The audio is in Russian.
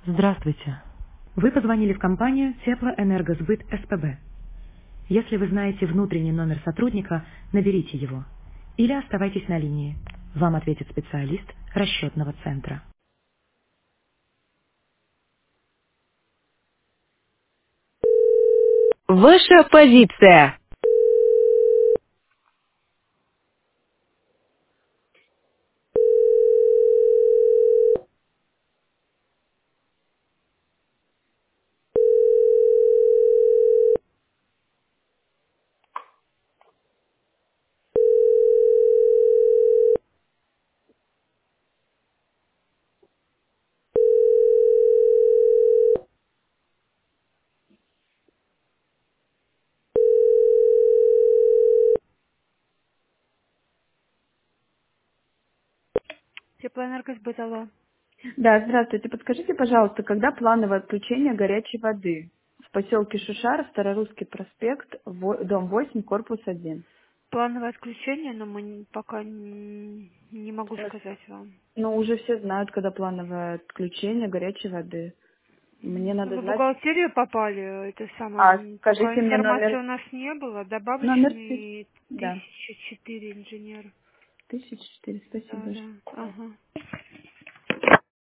Здравствуйте. Вы позвонили в компанию Теплоэнергосбыт СПБ. Если вы знаете внутренний номер сотрудника, наберите его. Или оставайтесь на линии. Вам ответит специалист расчетного центра. Ваша позиция. Теплоэнергосбыт, алло. Да, здравствуйте. Подскажите, пожалуйста, когда плановое отключение горячей воды в поселке Шушара, Старорусский проспект, дом 8, корпус 1? Плановое отключение, но пока не могу сказать вам. Ну, уже все знают, когда плановое отключение горячей воды. Мне Ну, надо вы в знать. бухгалтерию попали, это А самое, пока скажите мне информации номер, у нас не было, номер, добавочный да, 1004 инженер. 1004, Да, спасибо. да, ага.